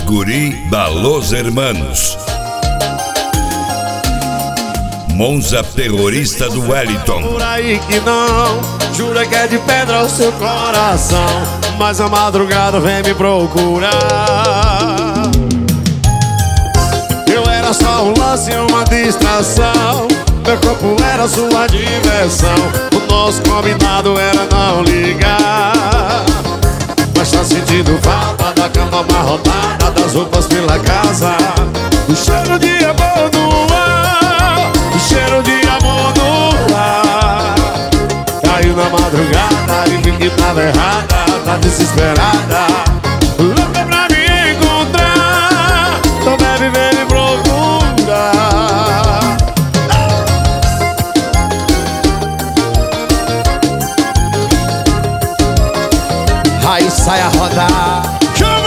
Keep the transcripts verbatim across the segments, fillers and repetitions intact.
guri da Los Hermanos. Monza terrorista do Wellington. Por aí que não, jura que é de pedra o seu coração, mas a madrugada vem me procurar. Eu era só um lance, uma distração, meu corpo era sua diversão. O nosso combinado era não ligar, mas tá sentindo falta da cama amarrotada, das roupas pela casa, o cheiro de amor no ar, o cheiro de amor no ar. Caiu na madrugada e vi que tava errada, tá desesperada, louca pra me encontrar, então deve ver me procurar. Aí sai a rodar.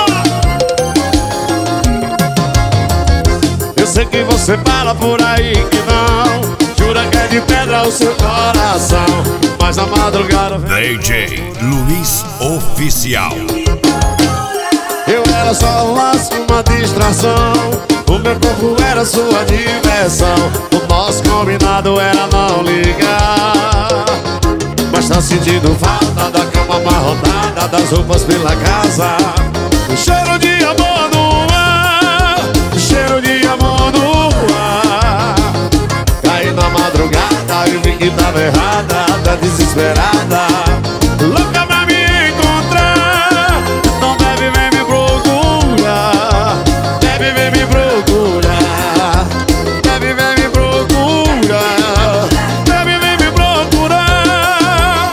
Eu sei que você fala por aí que não, jura que é de pedra o seu coração, mas na madrugada vem... D J Luiz Oficial. Eu era só um laço, uma distração, o meu corpo era sua diversão, o nosso combinado era não ligar, mas tá sentindo falta da cama amarrotada, das roupas pela casa, o cheiro de amor no ar, o cheiro de amor no ar. Caí na madrugada e vi que tava errada, tá desesperada, louca pra me encontrar, não deve ver me procurar, deve ver me procurar, deve ver me procurar, deve ver me procurar.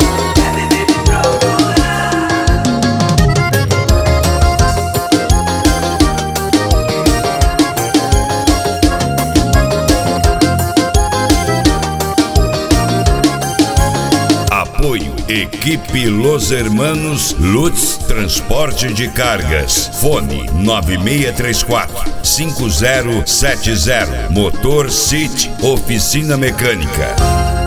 Apoio Equipe Los Hermanos Lutz Transporte de Cargas. Fone nove seis três quatro, cinco zero sete zero. Motor City Oficina Mecânica.